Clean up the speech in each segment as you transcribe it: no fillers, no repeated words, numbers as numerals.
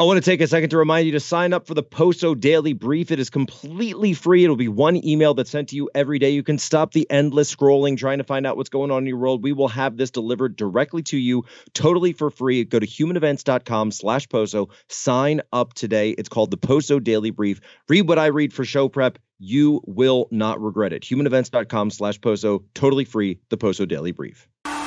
I want to take a second to remind you to sign up for the Poso Daily Brief. It is completely free. It'll be one email that's sent to you every day. You can stop the endless scrolling, trying to find out what's going on in your world. We will have this delivered directly to you, totally for free. Go to humanevents.com/Poso. Sign up today. It's called the Poso Daily Brief. Read what I read for show prep. You will not regret it. humanevents.com/Poso. Totally free. The Poso Daily Brief.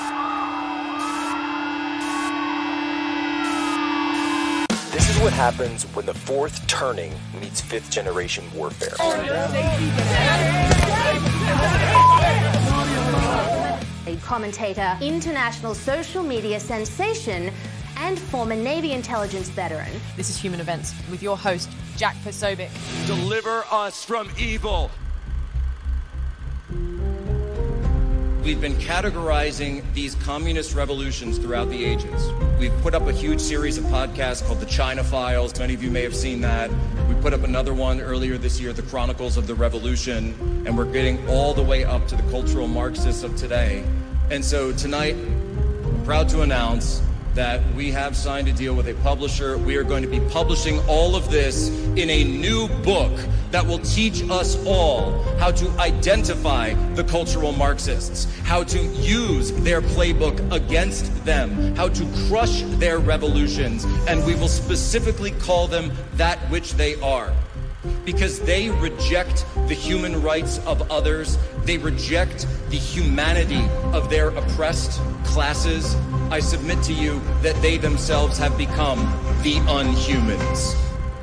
This is what happens when the fourth turning meets fifth generation warfare. A commentator, international social media sensation, and former Navy intelligence veteran. This is Human Events with your host, Jack Posobiec. Deliver us from evil. We've been categorizing these communist revolutions throughout the ages. We've put up a huge series of podcasts called the China Files. Many of you may have seen that. We put up another one earlier this year, the Chronicles of the Revolution, and we're getting all the way up to the cultural Marxists of today. And so tonight, I'm proud to announce that we have signed a deal with a publisher. We are going to be publishing all of this in a new book that will teach us all how to identify the cultural Marxists, how to use their playbook against them, how to crush their revolutions, and we will specifically call them that which they are. Because they reject the human rights of others, they reject the humanity of their oppressed classes. I submit to you that they themselves have become the unhumans.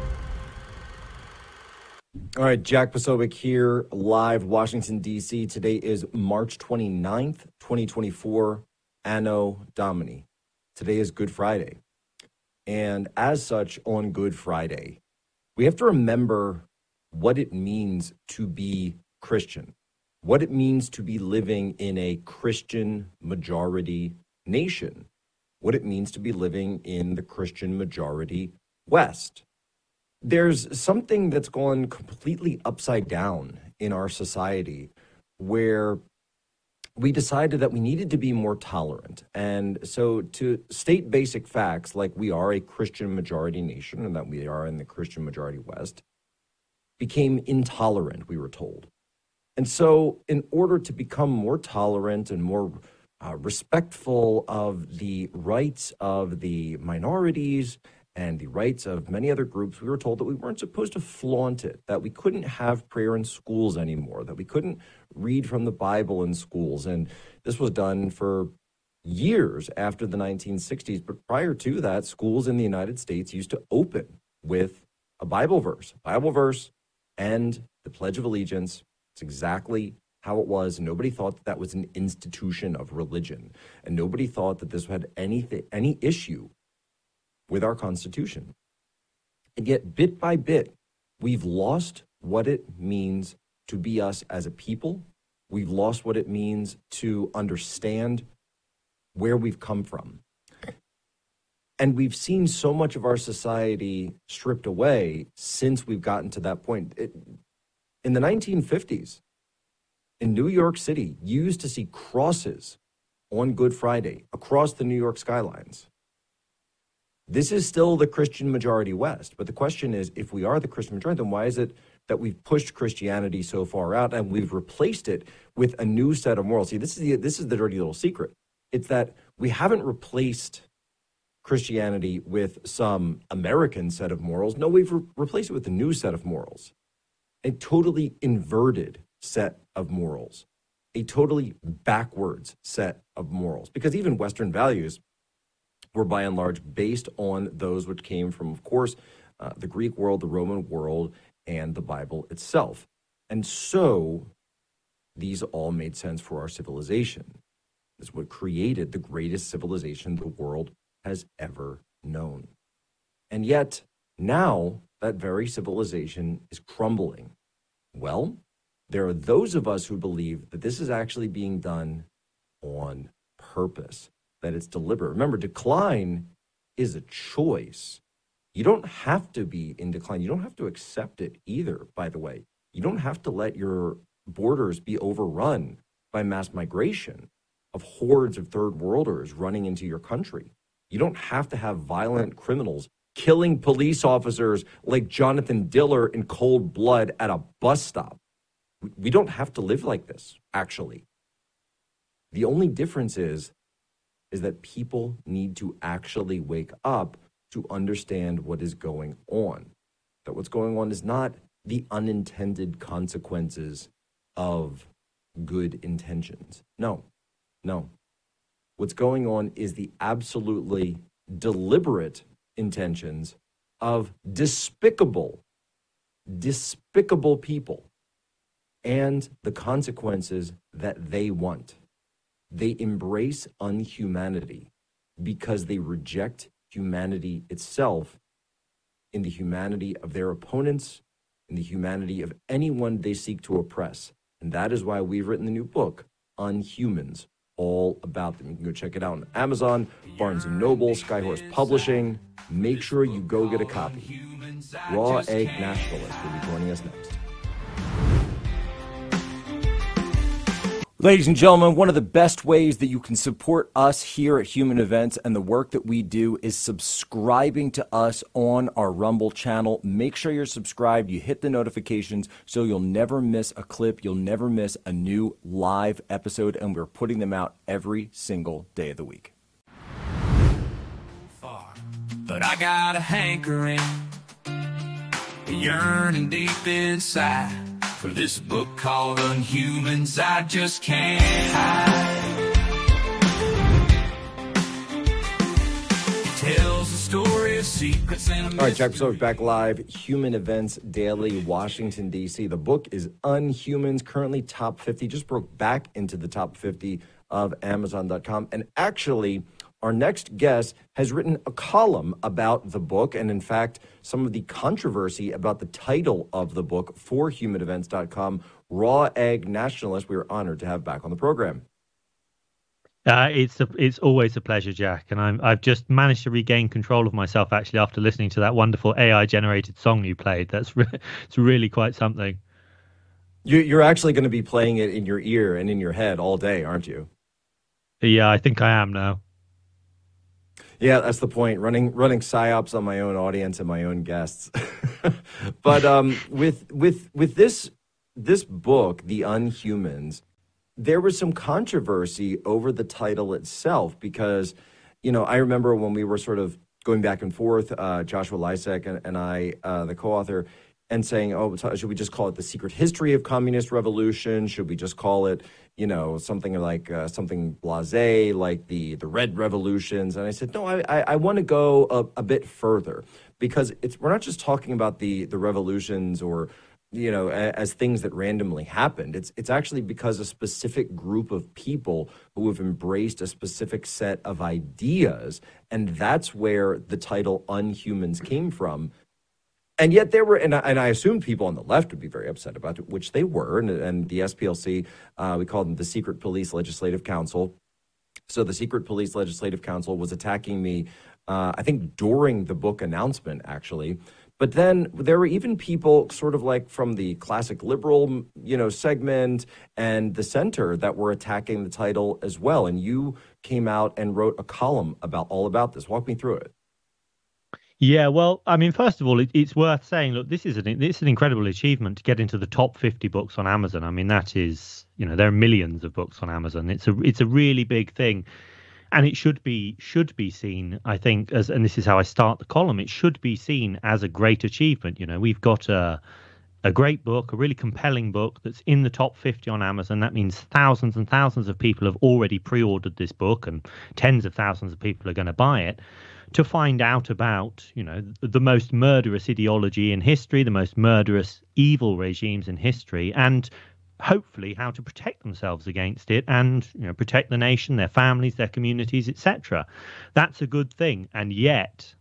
All right, Jack Posobiec here, live Washington, D.C. Today is March 29th, 2024, Anno Domini. Today is Good Friday. And as such, on Good Friday, we have to remember what it means to be Christian, what it means to be living in a Christian majority nation, what it means to be living in the Christian majority West. There's something that's gone completely upside down in our society where we decided that we needed to be more tolerant. And so to state basic facts like we are a Christian majority nation and that we are in the Christian majority West became intolerant, we were told. And so in order to become more tolerant and more respectful of the rights of the minorities and the rights of many other groups, we were told that we weren't supposed to flaunt it, that we couldn't have prayer in schools anymore, that we couldn't read from the Bible in schools. And this was done for years after the 1960s. But prior to that, schools in the United States used to open with a Bible verse and the Pledge of Allegiance. It's exactly how it was. Nobody thought that was an institution of religion. And nobody thought that this had any issue with our Constitution. And yet, bit by bit, we've lost what it means to be us as a people. We've lost what it means to understand where we've come from. And we've seen so much of our society stripped away since we've gotten to that point. In the 1950s, in New York City, you used to see crosses on Good Friday across the New York skylines. This is still the Christian majority West. But the question is, if we are the Christian majority, then why is it that we've pushed Christianity so far out and we've replaced it with a new set of morals? See, this is the dirty little secret. It's that we haven't replaced Christianity with some American set of morals. No, we've replaced it with a new set of morals, a totally inverted set of morals, a totally backwards set of morals. Because even Western values were by and large based on those which came from, of course, the Greek world, the Roman world, and the Bible itself. And so these all made sense for our civilization. This is what created the greatest civilization the world has ever known. And yet, now that very civilization is crumbling. Well, there are those of us who believe that this is actually being done on purpose, that it's deliberate. Remember, decline is a choice. You don't have to be in decline. You don't have to accept it either, by the way. You don't have to let your borders be overrun by mass migration of hordes of third worlders running into your country. You don't have to have violent criminals killing police officers like Jonathan Diller in cold blood at a bus stop. We don't have to live like this, actually. The only difference is that people need to actually wake up to understand what is going on. That what's going on is not the unintended consequences of good intentions. No. What's going on is the absolutely deliberate intentions of despicable people and the consequences that they want. They embrace unhumanity because they reject humanity itself in the humanity of their opponents, in the humanity of anyone they seek to oppress. And that is why we've written the new book, Unhumans, all about them. You can go check it out on Amazon, Barnes & Noble, Skyhorse Publishing. Make sure you go get a copy. Raw Egg Nationalist will be joining us next. Ladies and gentlemen, one of the best ways that you can support us here at Human Events and the work that we do is subscribing to us on our Rumble channel. Make sure you're subscribed. You hit the notifications so you'll never miss a clip. You'll never miss a new live episode, and we're putting them out every single day of the week. But I got a hankering, yearning deep inside for this book called Unhumans. I just can't hide. It tells the story of secrets and All right, Jack Posobiec back live. Human Events Daily, Washington, D.C. The book is Unhumans, currently top 50. Just broke back into the top 50 of Amazon.com. And actually, our next guest has written a column about the book and, in fact, some of the controversy about the title of the book for HumanEvents.com, Raw Egg Nationalist. We are honored to have back on the program. It's always a pleasure, Jack, and I've just managed to regain control of myself, actually, after listening to that wonderful AI-generated song you played. It's really quite something. You're actually going to be playing it in your ear and in your head all day, aren't you? Yeah, I think I am now. Yeah, that's the point. Running psyops on my own audience and my own guests. But with this book, The Unhumans, there was some controversy over the title itself because, I remember when we were sort of going back and forth, Joshua Lysek and I, the co-author, and saying, should we just call it The Secret History of Communist Revolution? Should we just call it, something like something blasé, like the Red Revolutions? And I said, no, I want to go a bit further because we're not just talking about the revolutions or, as things that randomly happened. It's actually because a specific group of people who have embraced a specific set of ideas, and that's where the title Unhumans came from. And yet there were, and I assumed people on the left would be very upset about it, which they were, and the SPLC, we called them the Secret Police Legislative Council. So the Secret Police Legislative Council was attacking me, I think during the book announcement, actually. But then there were even people sort of like from the classic liberal, segment and the center that were attacking the title as well. And you came out and wrote a column all about this. Walk me through it. Yeah, well, I mean, first of all, it's worth saying, look, this is an incredible achievement to get into the top 50 books on Amazon. I mean, that is, there are millions of books on Amazon. It's a really big thing, and it should be seen, I think, and this is how I start the column. It should be seen as a great achievement. We've got a great book, a really compelling book that's in the top 50 on Amazon. That means thousands and thousands of people have already pre-ordered this book, and tens of thousands of people are going to buy it, to find out about, the most murderous ideology in history, the most murderous evil regimes in history, and hopefully how to protect themselves against it and, protect the nation, their families, their communities, etc. That's a good thing. And yet,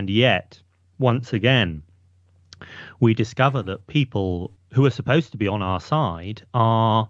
once again, we discover that people who are supposed to be on our side are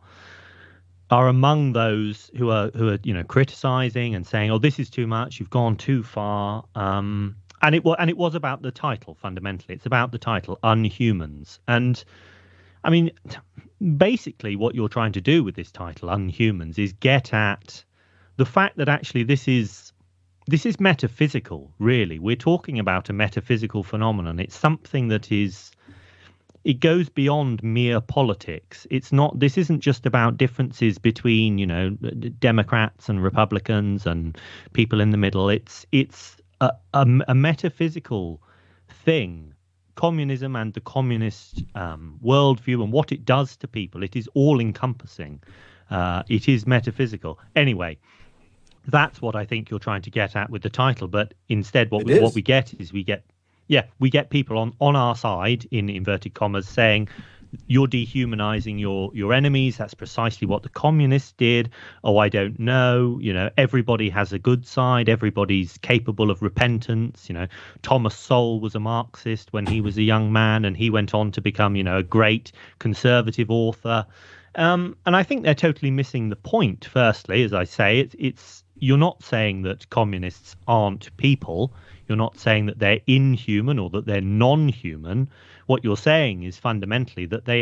among those who are criticizing and saying, "Oh, this is too much. You've gone too far." And it was about the title fundamentally. It's about the title, Unhumans. And I mean, basically, what you're trying to do with this title, Unhumans, is get at the fact that actually this is this is metaphysical, really. We're talking about a metaphysical phenomenon. It's something that it goes beyond mere politics. This isn't just about differences between, Democrats and Republicans and people in the middle. It's a metaphysical thing. Communism and the communist worldview and what it does to people. It is all encompassing. It is metaphysical. Anyway, that's what I think you're trying to get at with the title. But instead, what we get is we get people on our side, in inverted commas, saying you're dehumanizing your enemies. That's precisely what the communists did. Oh, I don't know. Everybody has a good side. Everybody's capable of repentance. Thomas Sowell was a Marxist when he was a young man, and he went on to become, a great conservative author. And I think they're totally missing the point. Firstly, as I say, you're not saying that communists aren't people. You're not saying that they're inhuman or that they're non-human. What you're saying is fundamentally that they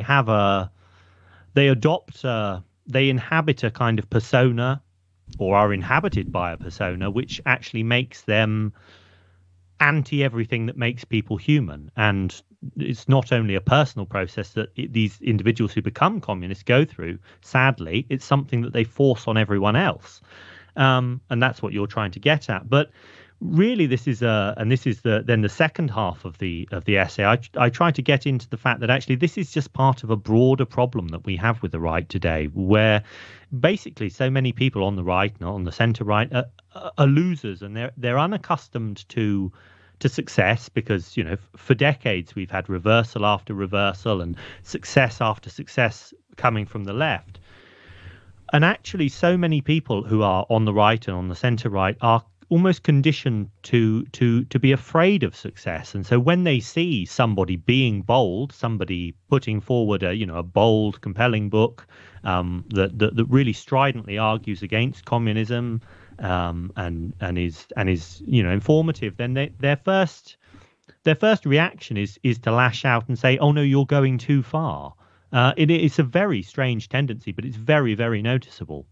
inhabit a kind of persona, or are inhabited by a persona, which actually makes them anti everything that makes people human. And it's not only a personal process that these individuals who become communists go through. Sadly, it's something that they force on everyone else. And that's what you're trying to get at. But really, this is the second half of the essay. I try to get into the fact that actually this is just part of a broader problem that we have with the right today, where basically so many people on the right and on the centre right are losers, and they're unaccustomed to success, because for decades we've had reversal after reversal and success after success coming from the left. And actually, so many people who are on the right and on the centre right are almost conditioned to be afraid of success. And so when they see somebody being bold, somebody putting forward a bold, compelling book that really stridently argues against communism and is informative, then their first reaction is to lash out and say, "Oh no, you're going too far." It's a very strange tendency, but it's very, very noticeable.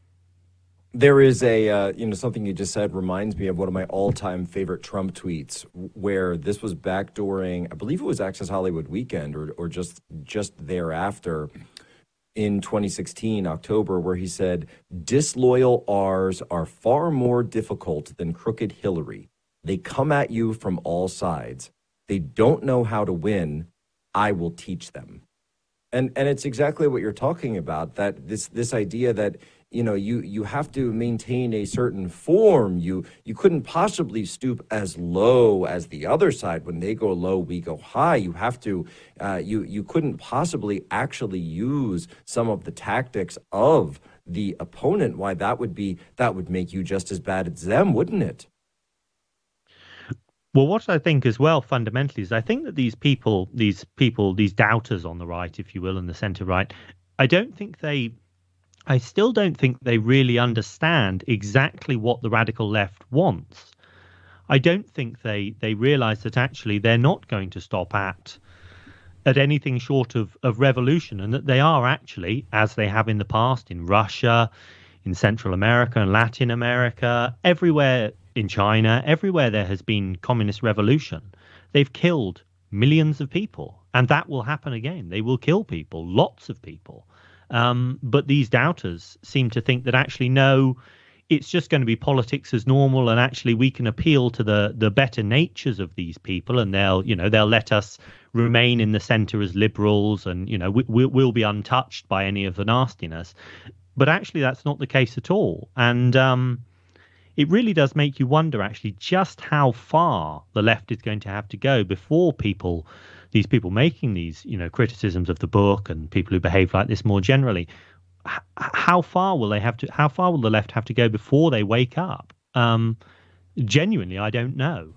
There is something you just said reminds me of one of my all-time favorite Trump tweets, where this was back during, I believe it was Access Hollywood weekend or just thereafter in 2016, October, where he said, "Disloyal R's are far more difficult than crooked Hillary. They come at you from all sides. They don't know how to win. I will teach them." And it's exactly what you're talking about, that this idea that, you have to maintain a certain form. You couldn't possibly stoop as low as the other side. When they go low, we go high. You have to, you couldn't possibly actually use some of the tactics of the opponent. Why that would make you just as bad as them, wouldn't it? Well, what I think as well, fundamentally, is I think that these doubters on the right, if you will, and the centre right, I still don't think they really understand exactly what the radical left wants. I don't think they realise that actually they're not going to stop at anything short of revolution, and that they are actually, as they have in the past in Russia, in Central America and Latin America, everywhere, in China, everywhere there has been communist revolution, they've killed millions of people, and that will happen again. They will kill people, lots of people. But these doubters seem to think that actually, no, it's just going to be politics as normal, and actually we can appeal to the better natures of these people, and they'll let us remain in the centre as liberals, and we'll be untouched by any of the nastiness. But actually, that's not the case at all, and it really does make you wonder actually just how far the left is going to have to go before these people making these, criticisms of the book, and people who behave like this more generally, how far will the left have to go before they wake up? Genuinely, I don't know.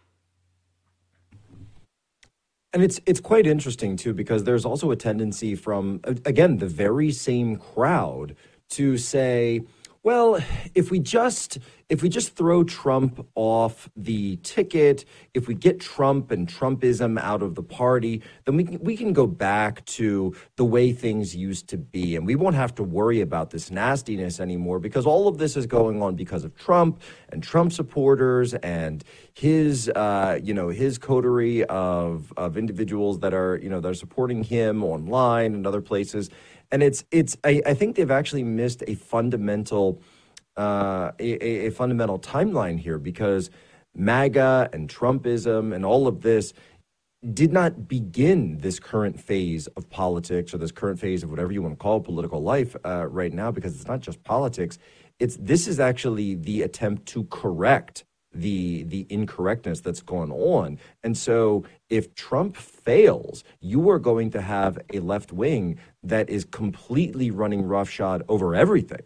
And it's quite interesting too, because there's also a tendency from, again, the very same crowd to say, Well, if we just throw Trump off the ticket, if we get Trump and Trumpism out of the party, then we can go back to the way things used to be, and we won't have to worry about this nastiness anymore, because all of this is going on because of Trump and Trump supporters and his his coterie of individuals that are supporting him online and other places. And I think they've actually missed a fundamental fundamental timeline here, because MAGA and Trumpism and all of this did not begin this current phase of politics, or this current phase of whatever you want to call political life right now, because it's not just politics. This is actually the attempt to correct the incorrectness that's going on. And so if Trump fails, you are going to have a left wing that is completely running roughshod over everything.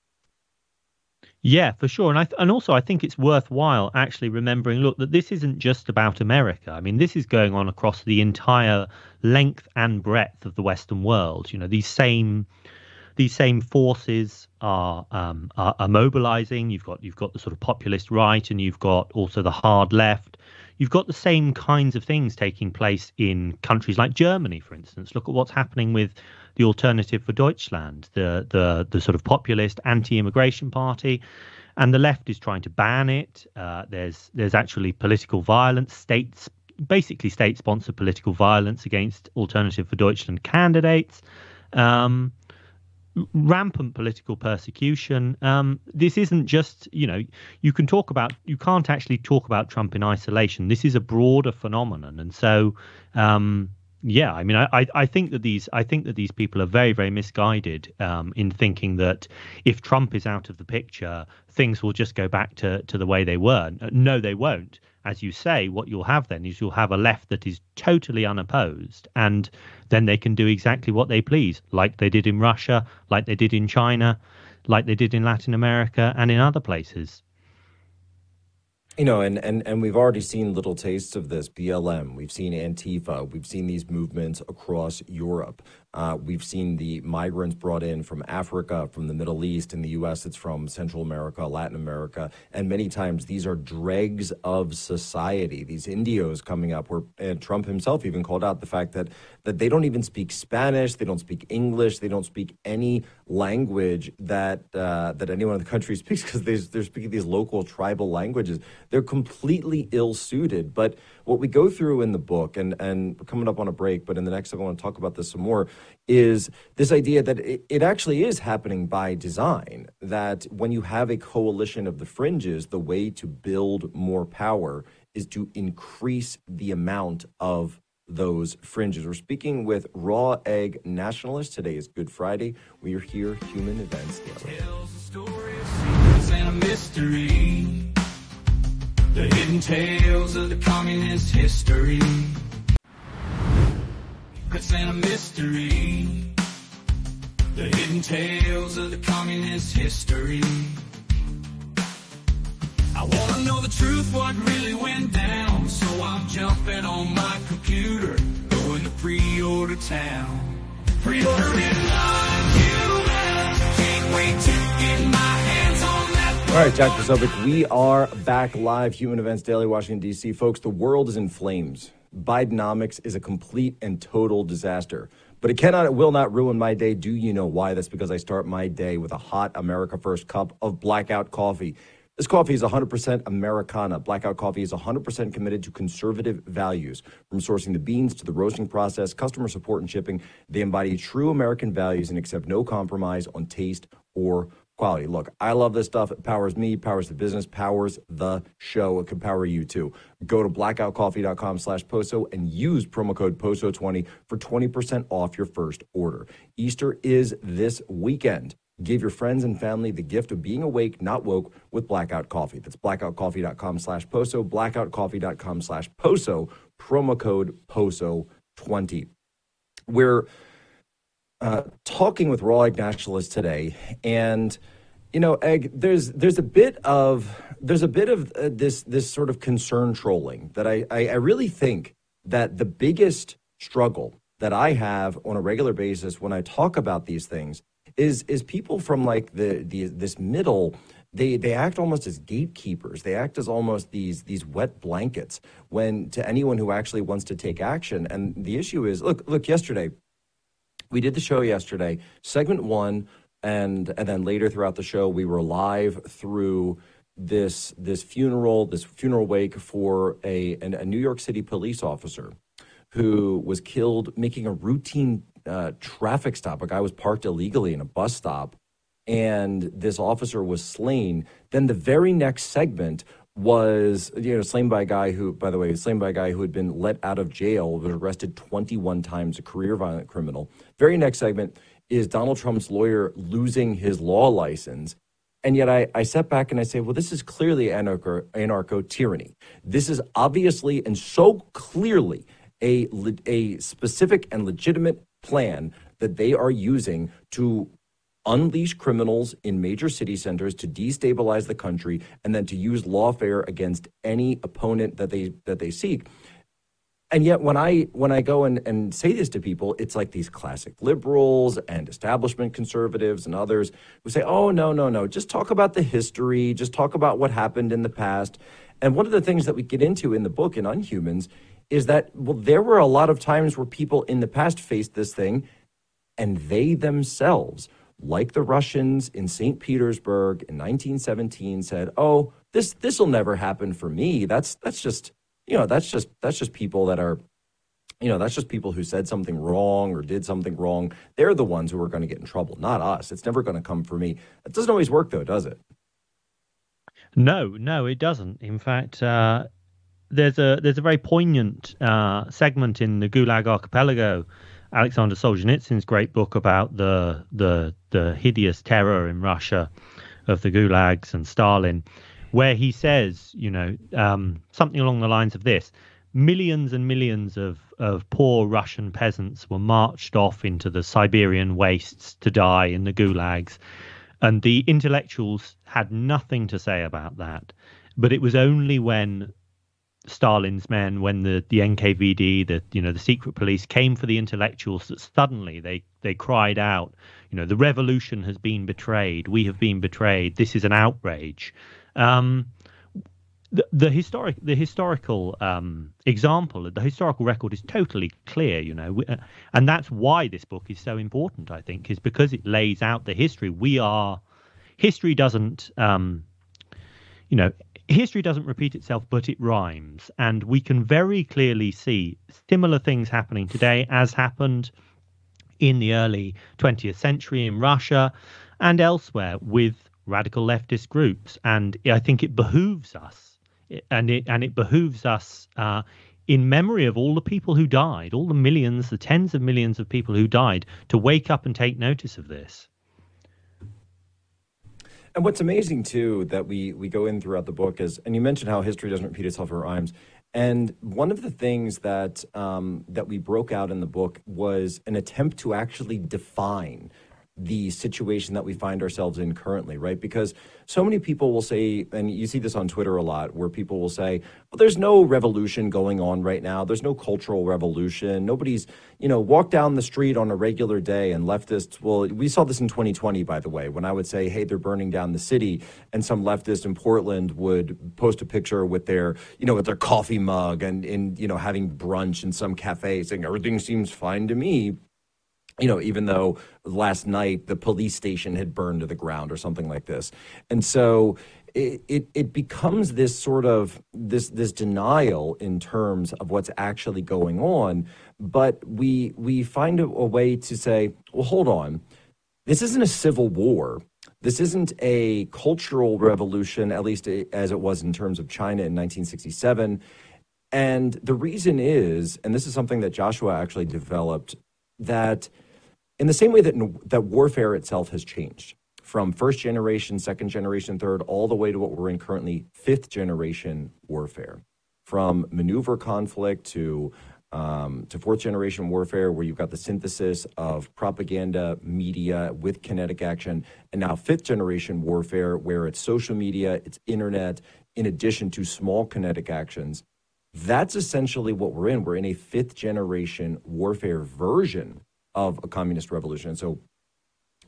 Yeah, for sure. And also I think it's worthwhile actually remembering, look, that this isn't just about America. I mean, this is going on across the entire length and breadth of the Western world. These same forces are mobilizing. You've got the sort of populist right, and you've got also the hard left. You've got the same kinds of things taking place in countries like Germany, for instance. Look at what's happening with the Alternative for Deutschland, the sort of populist anti-immigration party, and the left is trying to ban it. There's actually political violence, state-sponsored political violence against Alternative for Deutschland candidates. Rampant political persecution. This isn't just, you can't actually talk about Trump in isolation. This is a broader phenomenon. And so, I think that these people are very, very misguided in thinking that if Trump is out of the picture, things will just go back to the way they were. No, they won't. As you say, what you'll have then is you'll have a left that is totally unopposed, and then they can do exactly what they please, like they did in Russia, like they did in China, like they did in Latin America and in other places. And we've already seen little tastes of this. BLM, we've seen Antifa, we've seen these movements across Europe. We've seen the migrants brought in from Africa, from the Middle East. In the U.S., it's from Central America, Latin America. And many times these are dregs of society, these indios coming up, and Trump himself even called out the fact that they don't even speak Spanish, they don't speak English, they don't speak any language that anyone in the country speaks, because they're speaking these local tribal languages. They're completely ill-suited. But what we go through in the book, and we're coming up on a break, but in the next time I want to talk about this some more, is this idea that it actually is happening by design, that when you have a coalition of the fringes, the way to build more power is to increase the amount of those fringes. We're speaking with Raw Egg Nationalist. Today is Good Friday. We are here, Human Events Daily. Tells the story of secrets and a mystery. The hidden tales of the communist history. Secrets and a mystery. The hidden tales of the communist history. I want to know the truth, what really went down. So I'm jumping on my computer, going to pre-order town. Pre-order in non-human. Can't wait to get my hands on that. All right, Jack Posobiec, we are back live, Human Events Daily, Washington, D.C. Folks, the world is in flames. Bidenomics is a complete and total disaster. But it will not ruin my day. Do you know why? That's because I start my day with a hot America First cup of Blackout coffee. This coffee is 100% Americana. Blackout Coffee is 100% committed to conservative values. From sourcing the beans to the roasting process, customer support and shipping, they embody true American values and accept no compromise on taste or quality. Look, I love this stuff. It powers me, powers the business, powers the show. It can power you too. Go to blackoutcoffee.com/Poso and use promo code POSO20 for 20% off your first order. Easter is this weekend. Give your friends and family the gift of being awake, not woke, with Blackout Coffee. That's blackoutcoffee.com/Poso, blackoutcoffee.com/Poso, promo code POSO20. We're talking with Raw Egg Nationalist today, and Egg, there's a bit of this sort of concern trolling that I really think that the biggest struggle that I have on a regular basis when I talk about these things is people from like this middle. They act almost as gatekeepers. They act as almost these wet blankets to anyone who actually wants to take action. And the issue is, look. Yesterday, we did the show yesterday, segment 1, and then later throughout the show, we were live through this funeral wake for a New York City police officer who was killed making a routine traffic stop. A guy was parked illegally in a bus stop, and this officer was slain. Then the very next segment was, slain by a guy who had been let out of jail, was arrested 21 times, a career violent criminal. Very next segment is Donald Trump's lawyer losing his law license. And yet I step back and I say, well, this is clearly anarcho-tyranny. This is obviously and so clearly a specific and legitimate plan that they are using to unleash criminals in major city centers, to destabilize the country, and then to use lawfare against any opponent that they seek. And yet when I go and say this to people, it's like these classic liberals and establishment conservatives and others who say, oh, no, just talk about the history, just talk about what happened in the past. And one of the things that we get into in the book in Unhumans is that, well, there were a lot of times where people in the past faced this thing and they themselves, like the Russians in St. Petersburg in 1917, said, oh, this will never happen for me. That's just people that are, that's just people who said something wrong or did something wrong. They're the ones who are going to get in trouble, not us. It's never going to come for me. It doesn't always work, though, does it? No, it doesn't. In fact, there's a very poignant segment in the Gulag Archipelago, Alexander Solzhenitsyn's great book about the hideous terror in Russia of the gulags and Stalin, where he says, something along the lines of this: millions and millions of poor Russian peasants were marched off into the Siberian wastes to die in the gulags, and the intellectuals had nothing to say about that. But it was only when Stalin's men, when the NKVD, the secret police came for the intellectuals, that suddenly they cried out, the revolution has been betrayed. We have been betrayed. This is an outrage. The historical example, the historical record is totally clear, and that's why this book is so important, I think, is because it lays out the history. History doesn't, history doesn't repeat itself, but it rhymes. And we can very clearly see similar things happening today as happened in the early 20th century in Russia and elsewhere with radical leftist groups. And I think it behooves us, and it behooves us in memory of all the people who died, all the millions, the tens of millions of people who died, to wake up and take notice of this. And what's amazing, too, that we go in throughout the book is, and you mentioned how history doesn't repeat itself, it rhymes. And one of the things that we broke out in the book was an attempt to actually define the situation that we find ourselves in currently, right? Because so many people will say, and you see this on Twitter a lot, where people will say, well, there's no revolution going on right now. There's no cultural revolution. Nobody's, walk down the street on a regular day and leftists, well, we saw this in 2020, by the way, when I would say, hey, they're burning down the city. And some leftist in Portland would post a picture with their, with their coffee mug and having brunch in some cafe saying everything seems fine to me. Even though last night the police station had burned to the ground or something like this. And so it becomes this sort of this denial in terms of what's actually going on. But we find a way to say, well, hold on, this isn't a civil war. This isn't a cultural revolution, at least as it was in terms of China in 1967. And the reason is, and this is something that Joshua actually developed, that in the same way that warfare itself has changed from first generation, second generation, third, all the way to what we're in currently, fifth generation warfare, from maneuver conflict to fourth generation warfare, where you've got the synthesis of propaganda, media with kinetic action, and now fifth generation warfare, where it's social media, it's internet, in addition to small kinetic actions. That's essentially what we're in. We're in a fifth generation warfare version of a communist revolution. And so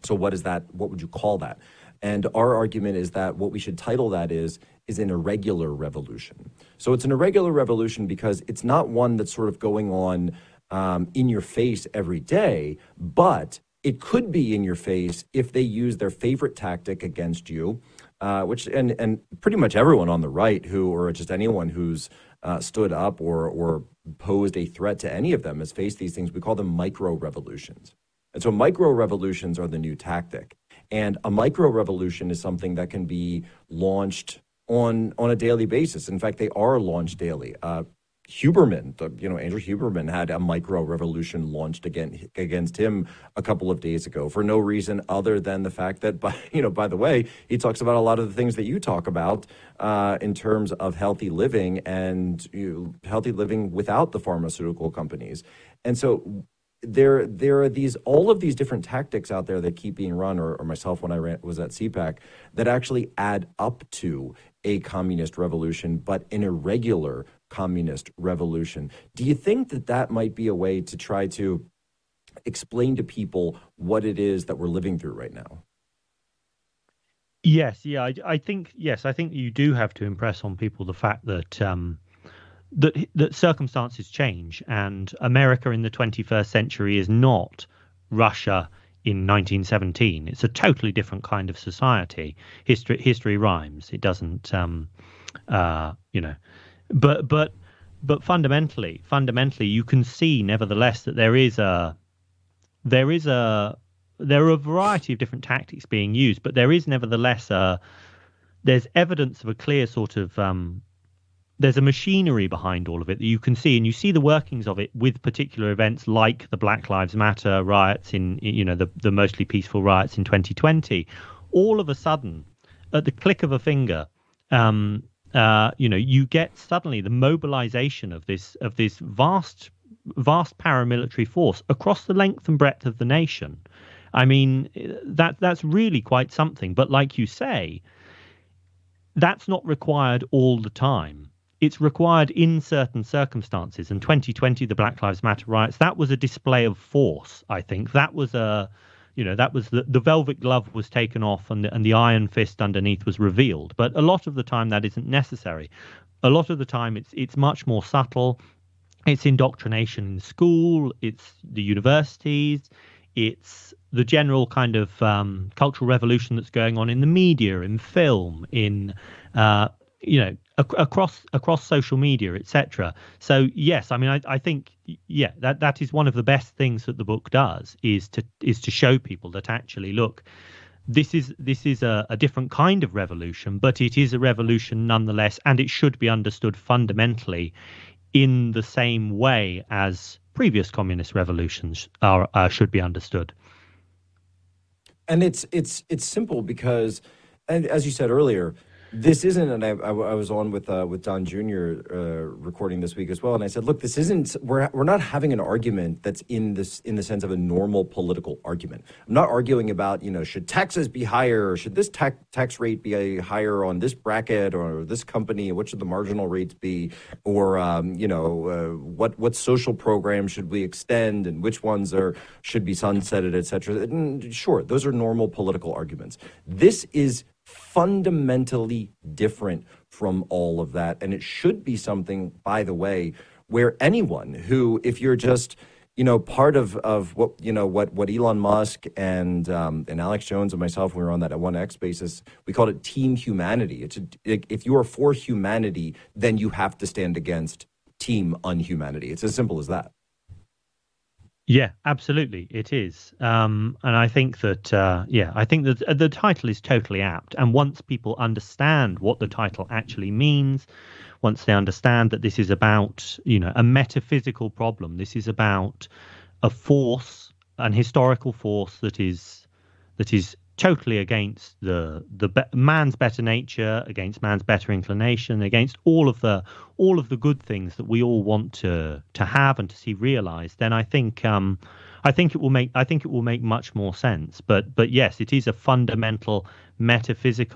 So what is that? What would you call that? And our argument is that what we should title that is an irregular revolution. So it's an irregular revolution because it's not one that's sort of going on in your face every day, but it could be in your face if they use their favorite tactic against you, which and pretty much everyone on the right or just anyone who's stood up or posed a threat to any of them has faced these things. We call them micro revolutions. And so micro revolutions are the new tactic. And a micro revolution is something that can be launched on a daily basis. In fact, they are launched daily. Huberman, Andrew Huberman had a micro revolution launched against him a couple of days ago for no reason other than the fact that, by the way, he talks about a lot of the things that you talk about in terms of healthy living and healthy living without the pharmaceutical companies. And so there are all of these different tactics out there that keep being run, or myself when I was at CPAC, that actually add up to a communist revolution, but an irregular communist revolution. Do you think that might be a way to try to explain to people what it is that we're living through right now? Yes, yeah, I think you do have to impress on people the fact that that circumstances change, and America in the 21st century is not Russia in 1917. It's a totally different kind of society. History rhymes. It doesn't, But fundamentally, you can see, nevertheless, that there are a variety of different tactics being used, but there is nevertheless there's evidence of a clear sort of there's a machinery behind all of it that you can see, and you see the workings of it with particular events like the Black Lives Matter riots in the mostly peaceful riots in 2020. All of a sudden, at the click of a finger, you get suddenly the mobilization of this vast paramilitary force across the length and breadth of the nation. I mean, that's really quite something. But like you say, that's not required all the time. It's required in certain circumstances. And 2020, the Black Lives Matter riots, that was a display of force, I think. That was the velvet glove was taken off and the iron fist underneath was revealed. But a lot of the time that isn't necessary. A lot of the time it's much more subtle. It's indoctrination in school. It's the universities. It's the general kind of cultural revolution that's going on in the media, in film, in across social media, etc. So yes, I mean, I think that is one of the best things that the book does is to show people that actually, look, this is a different kind of revolution, but it is a revolution nonetheless, and it should be understood fundamentally in the same way as previous communist revolutions should be understood. And it's simple because, and as you said earlier, this isn't, and I was on with Don Jr. Recording this week as well, and I said, look, this isn't. We're not having an argument that's in the sense of a normal political argument. I'm not arguing about should taxes be higher, or should this tax rate be higher on this bracket or this company, what should the marginal rates be, or what social programs should we extend and which ones should be sunsetted, etc. Sure, those are normal political arguments. This is fundamentally different from all of that, and it should be something, by the way, where anyone who, if you're just part of what Elon Musk and Alex Jones and myself, when we were on that at 1X basis, we called it Team Humanity. If you are for humanity, then you have to stand against Team Unhumanity. It's as simple as that. Yeah, absolutely, it is, and I think that the title is totally apt. And once people understand what the title actually means, once they understand that this is about a metaphysical problem, this is about a force, an historical force that is totally against the man's better nature, against man's better inclination, against all of the good things that we all want to have and to see realized, then I think it will make much more sense. But yes, it is a fundamental metaphysical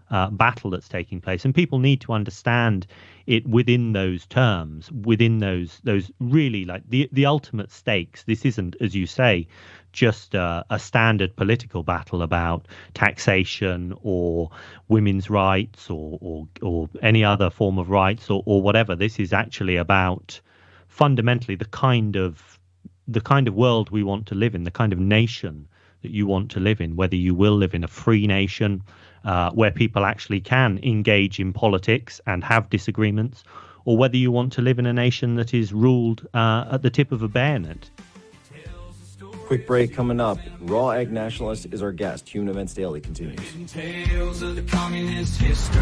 battle that's taking place, and people need to understand it within those terms, within those really like the ultimate stakes. This isn't, as you say, just a standard political battle about taxation or women's rights or any other form of rights or whatever. This is actually about fundamentally the kind of world we want to live in, the kind of nation that you want to live in, whether you will live in a free nation where people actually can engage in politics and have disagreements, or whether you want to live in a nation that is ruled at the tip of a bayonet. Quick break coming up. Raw Egg Nationalist is our guest. Human Events Daily continues. Tales of the communist history.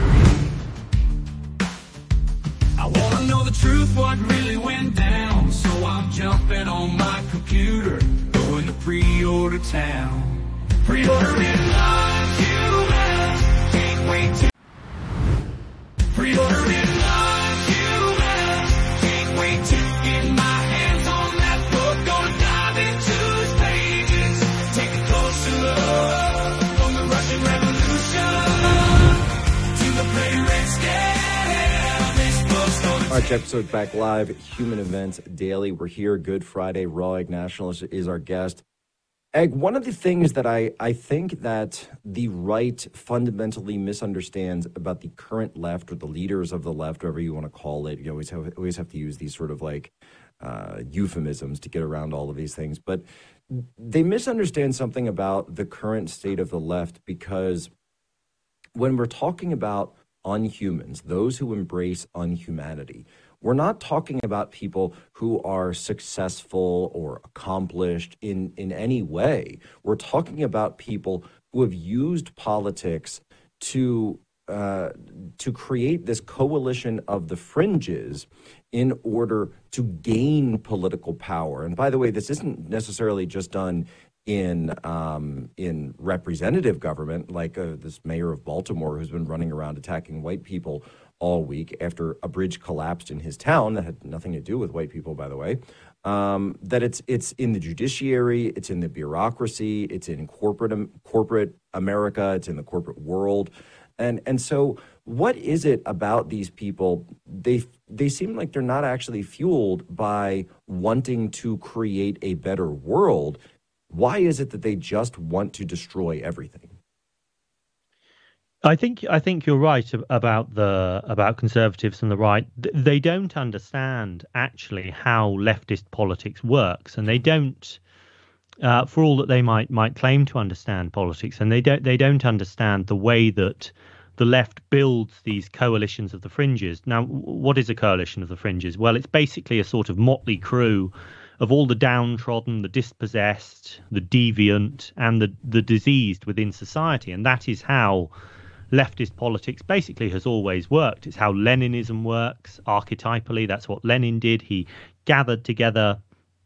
I want to know the truth, what really went down. So I'm jumping on my computer, going to pre-order town. Pre-order in non-human. Can't wait to pre-order in non-human. Can't wait to get my hands on that book. Gonna dive into its pages. Take a closer look from the Russian Revolution to the playwright scale. All right, episode back live. Human Events Daily. We're here. Good Friday. Raw Egg Nationalist is our guest. Egg, one of the things that I think that the right fundamentally misunderstands about the current left, or the leaders of the left, whatever you want to call it, you always have to use these sort of like euphemisms to get around all of these things, but they misunderstand something about the current state of the left, because when we're talking about unhumans, those who embrace unhumanity, we're not talking about people who are successful or accomplished in any way. We're talking about people who have used politics to create this coalition of the fringes in order to gain political power. And by the way, this isn't necessarily just done in representative government, like this mayor of Baltimore who's been running around attacking white people all week after a bridge collapsed in his town that had nothing to do with white people, by the way. That it's in the judiciary, it's in the bureaucracy, it's in corporate America, it's in the corporate world. And so what is it about these people? They seem like they're not actually fueled by wanting to create a better world. Why is it that they just want to destroy everything? I think you're right about conservatives and the right. They don't understand actually how leftist politics works, and they don't, for all that they might claim to understand politics, and they don't understand the way that the left builds these coalitions of the fringes. Now, what is a coalition of the fringes? Well, it's basically a sort of motley crew of all the downtrodden, the dispossessed, the deviant, and the diseased within society, and that is how leftist politics basically has always worked. It's how Leninism works archetypally. That's what Lenin did. He gathered together,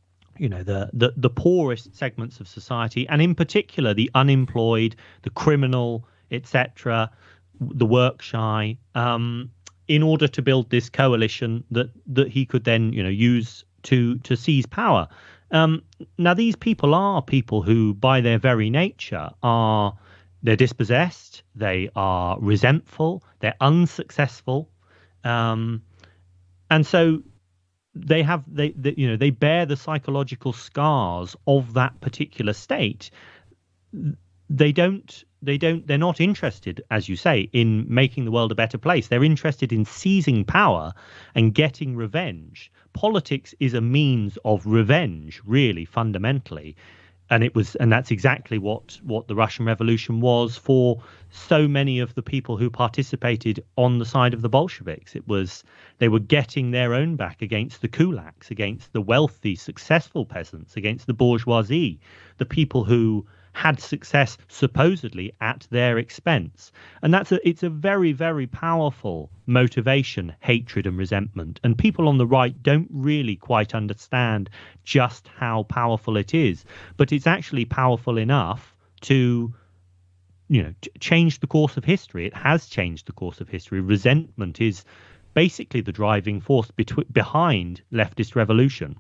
the poorest segments of society, and in particular the unemployed, the criminal, etc., the work shy, in order to build this coalition that he could then use to seize power. Now these people are people who, by their very nature, they're dispossessed, they are resentful, they're unsuccessful, and so they bear the psychological scars of that particular state. They're not interested, as you say, in making the world a better place. They're interested in seizing power and getting revenge. Politics is a means of revenge, really, fundamentally. And that's exactly what the Russian Revolution was for so many of the people who participated on the side of the Bolsheviks. They were getting their own back against the kulaks, against the wealthy, successful peasants, against the bourgeoisie, the people who had success supposedly at their expense. And it's a very, very powerful motivation, hatred and resentment. And people on the right don't really quite understand just how powerful it is. But it's actually powerful enough to change the course of history. It has changed the course of history. Resentment is basically the driving force behind leftist revolution.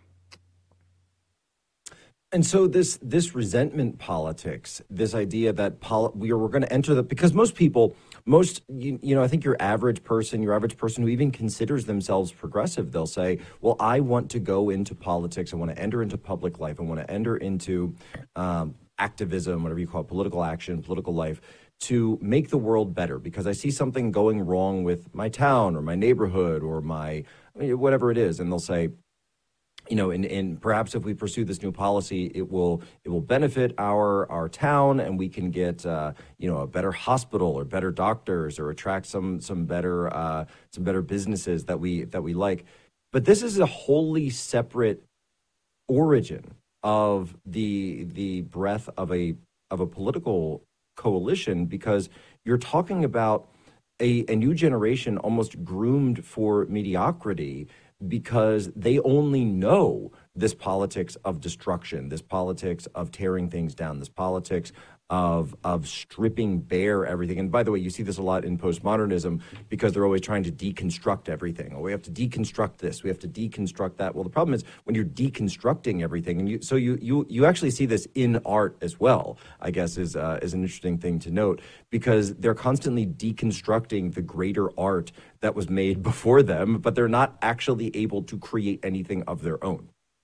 And so this resentment politics, this idea that we're going to enter because most people I think your average person who even considers themselves progressive, they'll say, well, I want to go into politics. I want to enter into public life. I want to enter into activism, whatever you call it, political action, political life, to make the world better because I see something going wrong with my town or my neighborhood or whatever it is. And they'll say, and perhaps if we pursue this new policy, it will benefit our town, and we can get a better hospital or better doctors or attract some better businesses that we like. But this is a wholly separate origin of the breadth of a political coalition, because you're talking about a new generation almost groomed for mediocrity, because they only know this politics of destruction, this politics of tearing things down, this politics of stripping bare everything. And by the way, you see this a lot in postmodernism because they're always trying to deconstruct everything. Oh, we have to deconstruct this, we have to deconstruct that. Well, the problem is when you're deconstructing everything, and you actually see this in art as well, I guess is an interesting thing to note, because they're constantly deconstructing the greater art that was made before them, but they're not actually able to create anything of their own.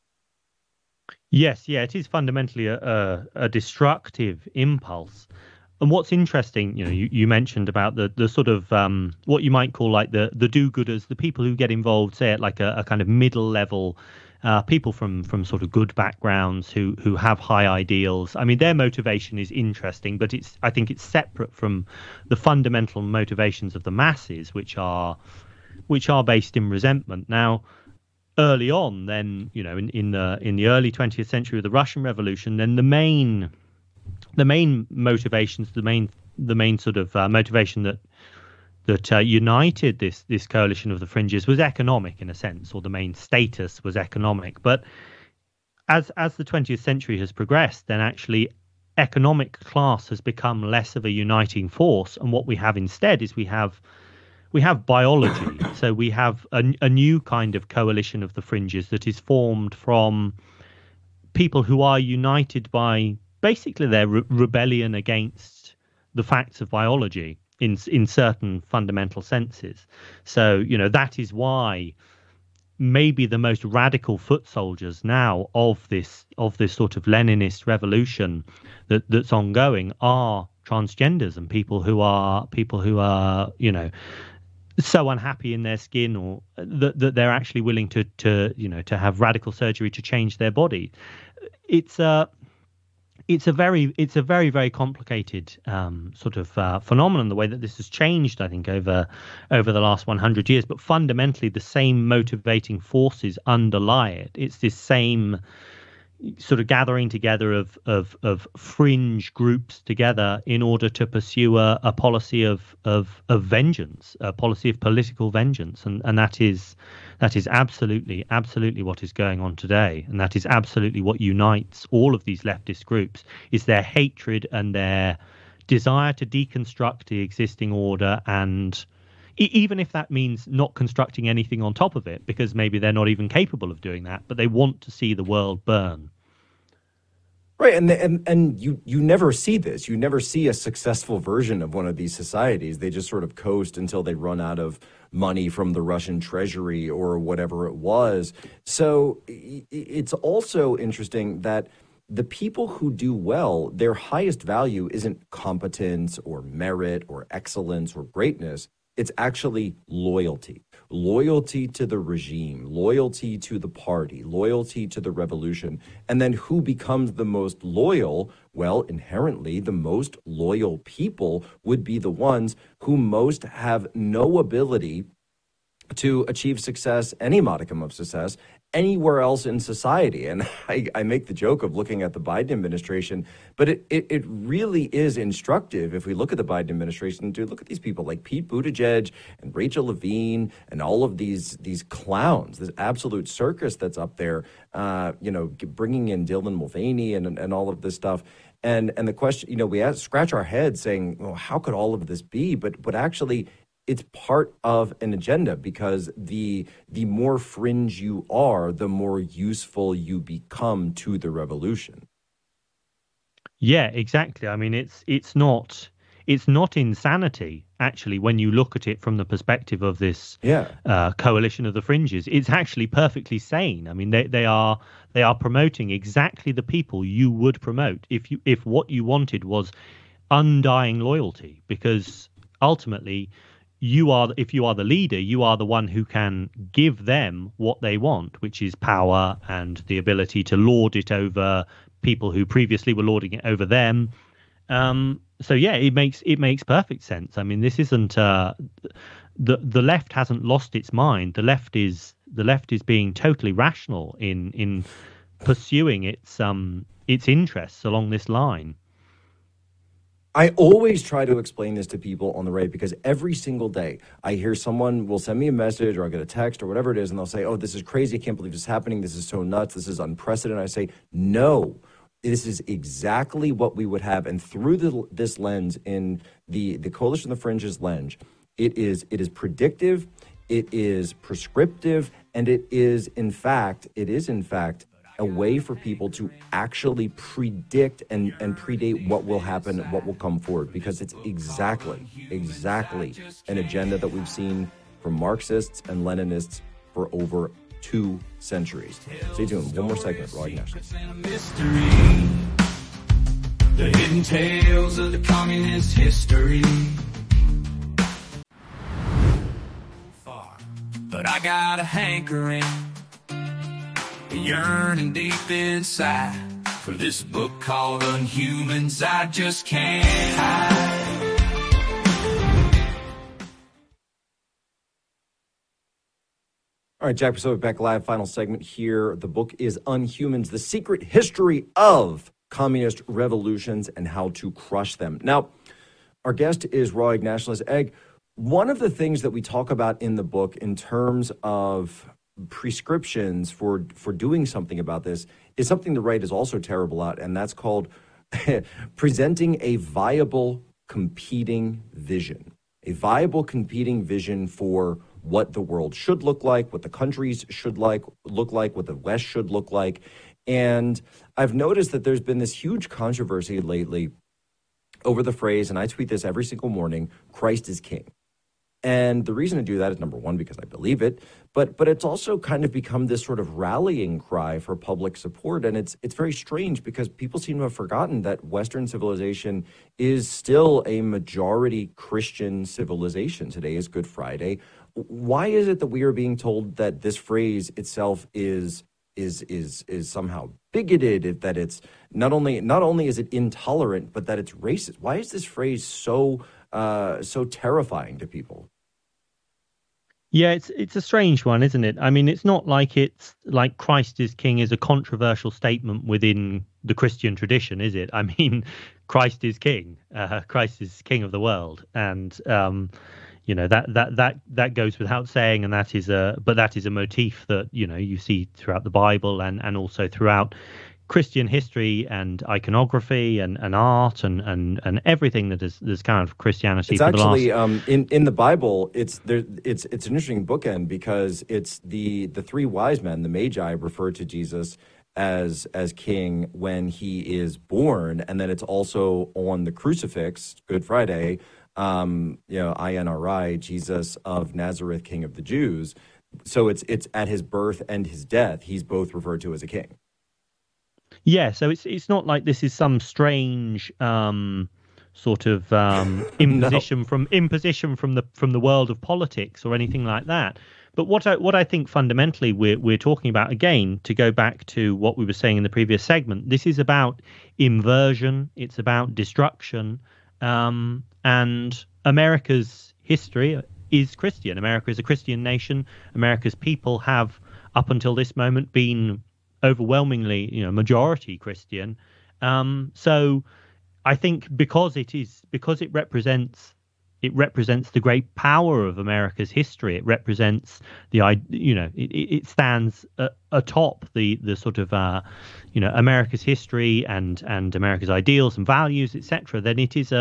Yes, it is fundamentally a destructive impulse. And what's interesting, you mentioned about the sort of what you might call like the do-gooders, the people who get involved, say at like a kind of middle level, people from sort of good backgrounds who have high ideals. I mean, their motivation is interesting, but I think it's separate from the fundamental motivations of the masses, which are based in resentment. Now, early on, then, in the early 20th century with the Russian Revolution, then the main motivations, the main sort of motivation that united this coalition of the fringes was economic, in a sense, or the main status was economic. But as the 20th century has progressed, then actually economic class has become less of a uniting force, and what we have instead is we have biology. So we have a new kind of coalition of the fringes that is formed from people who are united by basically their rebellion against the facts of biology in certain fundamental senses. So, that is why maybe the most radical foot soldiers now of this sort of Leninist revolution that's ongoing are transgenders and people who are so unhappy in their skin, or that they're actually willing to have radical surgery to change their body. It's a very, very complicated sort of phenomenon, the way that this has changed, I think, over the last 100 years. But fundamentally, the same motivating forces underlie it. It's this same sort of gathering together of fringe groups together in order to pursue a policy of vengeance, a policy of political vengeance, and that is absolutely what is going on today, and that is absolutely what unites all of these leftist groups, is their hatred and their desire to deconstruct the existing order, and even if that means not constructing anything on top of it, because maybe they're not even capable of doing that, but they want to see the world burn. Right, and you never see this. You never see a successful version of one of these societies. They just sort of coast until they run out of money from the Russian treasury or whatever it was. So it's also interesting that the people who do well, their highest value isn't competence or merit or excellence or greatness. It's actually loyalty. Loyalty to the regime, loyalty to the party, loyalty to the revolution. And then who becomes the most loyal? Well, inherently, the most loyal people would be the ones who most have no ability to achieve success, any modicum of success, anywhere else in society. And I make the joke of looking at the Biden administration, but it really is instructive if we look at the Biden administration to look at these people like Pete Buttigieg and Rachel Levine and all of these clowns, this absolute circus that's up there, bringing in Dylan Mulvaney and all of this stuff. And the question, we scratch our heads saying, well, how could all of this be? But actually, it's part of an agenda, because the more fringe you are, the more useful you become to the revolution. Yeah, exactly. I mean, it's not insanity actually, when you look at it from the perspective of this coalition of the fringes, it's actually perfectly sane. I mean, they are promoting exactly the people you would promote if what you wanted was undying loyalty, because ultimately if you are the leader, you are the one who can give them what they want, which is power and the ability to lord it over people who previously were lording it over them. So yeah, it makes perfect sense. I mean, this isn't the left hasn't lost its mind. The left is being totally rational in pursuing its interests along this line. I always try to explain this to people on the right, because every single day I hear someone will send me a message or I get a text or whatever it is, and they'll say, "Oh, this is crazy. I can't believe this is happening. This is so nuts. This is unprecedented." I say, no, this is exactly what we would have. And through this lens, in the Coalition of the Fringes lens, it is predictive, it is prescriptive, and it is in fact a way for people to actually predict and predate what will happen, what will come forward, because it's exactly an agenda that we've seen from Marxists and Leninists for over 2 centuries. Stay tuned. One more segment, Raw National. The hidden tales of the communist history. But I got a hankering, yearning deep inside for this book called Unhumans. I just can't hide. All right, Jack Posobiec back live. Final segment here. The book is Unhumans: The Secret History of Communist Revolutions and How to Crush Them. Now, our guest is Raw Egg Nationalist. Egg, one of the things that we talk about in the book in terms of prescriptions for doing something about this is something the right is also terrible at, and that's called presenting a viable competing vision. A viable competing vision for what the world should look like, what the countries should look like, what the West should look like. And I've noticed that there's been this huge controversy lately over the phrase, and I tweet this every single morning, Christ is King. And the reason to do that is, number one, because I believe it, but it's also kind of become this sort of rallying cry for public support. And it's very strange, because people seem to have forgotten that Western civilization is still a majority Christian civilization. Today is Good Friday. Why is it that we are being told that this phrase itself is somehow bigoted, that it's not only is it intolerant, but that it's racist? Why is this phrase so terrifying to people? Yeah, it's a strange one, isn't it? I mean, it's not like Christ is King is a controversial statement within the Christian tradition, is it? I mean, Christ is King. Christ is King of the world, and that goes without saying, and that is a motif that you see throughout the Bible and also throughout Christian history and iconography and art and everything that is kind of Christianity. It's actually in the Bible. It's an interesting bookend, because it's the 3 wise men, the Magi, refer to Jesus as king when he is born, and then it's also on the crucifix, Good Friday. INRI, Jesus of Nazareth, King of the Jews. So it's at his birth and his death, he's both referred to as a king. Yeah, so it's not like this is some strange sort of imposition from the world of politics or anything like that. But what I think fundamentally we're talking about, again, to go back to what we were saying in the previous segment, this is about inversion. It's about destruction. And America's history is Christian. America is a Christian nation. America's people have, up until this moment, been overwhelmingly, majority Christian. So I think because it represents the great power of America's history. It represents it stands atop the sort of America's history and America's ideals and values, etc. Then it is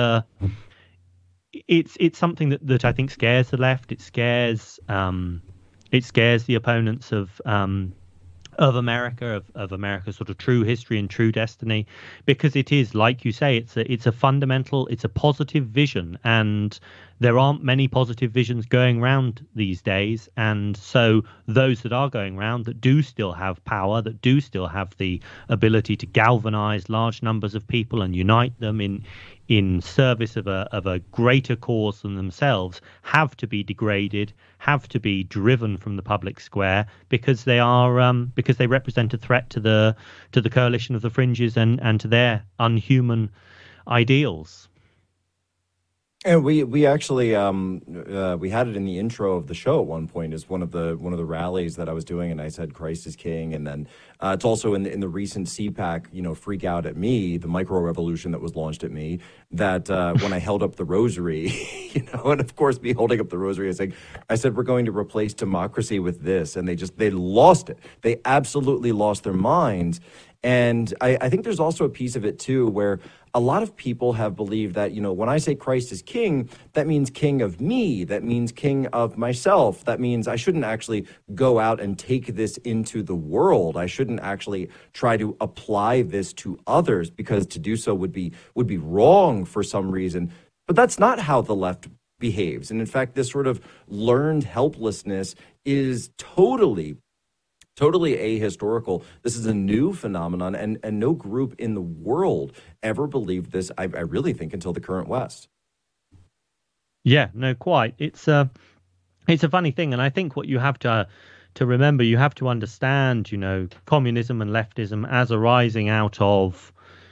it's something that I think scares the left. It scares the opponents of America, of America's sort of true history and true destiny, because it is, like you say, it's a fundamental, it's a positive vision, and there aren't many positive visions going around these days. And so those that are going around, that do still have power, that do still have the ability to galvanize large numbers of people and unite them in service of a greater cause than themselves, have to be degraded, have to be driven from the public square, because they are because they represent a threat to the coalition of the fringes and to their unhuman ideals. And we actually we had it in the intro of the show at one point as one of the rallies that I was doing, and I said Christ is King, and then it's also in the recent CPAC, Freak Out at Me, the micro revolution that was launched at me, that when I held up the rosary, and of course me holding up the rosary, I said we're going to replace democracy with this, and they lost it. They absolutely lost their minds. And I think there's also a piece of it, too, where a lot of people have believed that, when I say Christ is king, that means king of me. That means king of myself. That means I shouldn't actually go out and take this into the world. I shouldn't actually try to apply this to others, because to do so would be wrong for some reason. But that's not how the left behaves. And in fact, this sort of learned helplessness is totally ahistorical. This is a new phenomenon, and no group in the world ever believed this, I really think, until the current West. Yeah, no, quite. It's a funny thing, and I think what you have to remember, you have to understand, communism and leftism as arising out of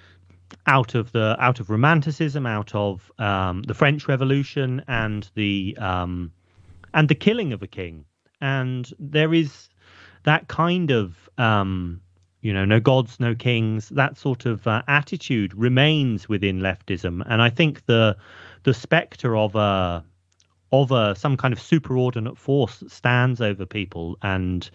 Romanticism, out of the French Revolution, and the killing of a king. And there is that kind of, no gods, no kings, that sort of attitude remains within leftism. And I think the spectre of some kind of superordinate force that stands over people and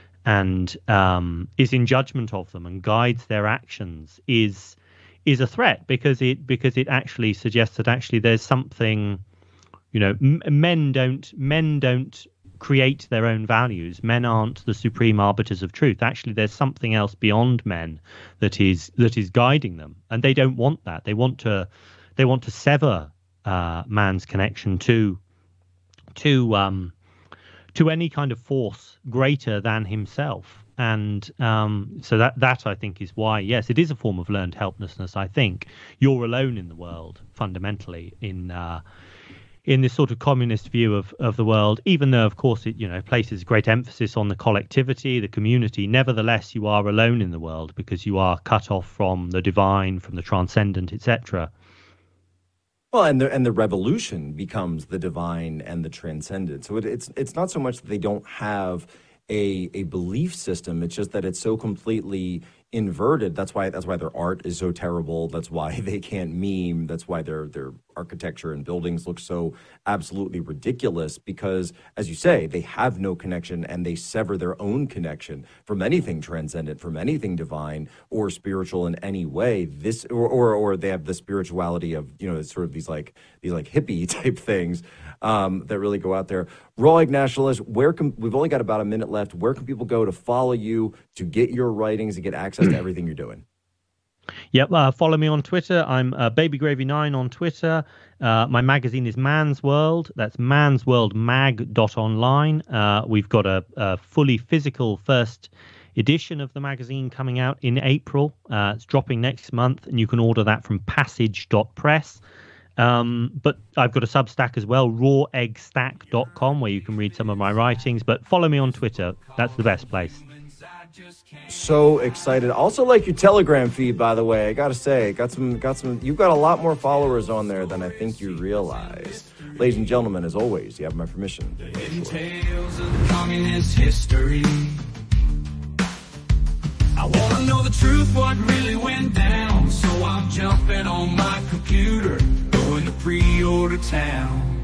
is in judgment of them and guides their actions is a threat, because it actually suggests that actually there's something, men don't create their own values. Men aren't the supreme arbiters of truth. Actually, there's something else beyond men that is guiding them, and they don't want that. They want to sever man's connection to any kind of force greater than himself. And so that I think is why, yes, it is a form of learned helplessness. I think you're alone in the world, fundamentally, in this sort of communist view of the world, even though, of course, it places great emphasis on the collectivity, the community. Nevertheless, you are alone in the world, because you are cut off from the divine, from the transcendent, etc. Well, and the revolution becomes the divine and the transcendent. So it's not so much that they don't have a belief system. It's just that it's so completely inverted. That's why their art is so terrible. That's why they can't meme. That's why their architecture and buildings look so absolutely ridiculous, because, as you say, they have no connection, and they sever their own connection from anything transcendent, from anything divine or spiritual in any way. This or they have the spirituality of, sort of these hippie type things that really go out there. Raw Egg Nationalist, we've only got about a minute left. Where can people go to follow you, to get your writings, to get access to everything you're doing? Yep, follow me on Twitter. I'm BabyGravy9 on Twitter. My magazine is Man's World. That's mansworldmag.online. We've got a fully physical first edition of the magazine coming out in April. It's dropping next month, and you can order that from passage.press. But I've got a Substack as well, raweggstack.com, where you can read some of my writings. But follow me on Twitter. That's the best place. So excited. Also like your Telegram feed, by the way. I gotta say, got some. You've got a lot more followers on there than I think you realize. Ladies and gentlemen, as always, you have my permission. Tales of communist history. I wanna know the truth, what really went down. So I'm jumping on my computer, going to pre-order town.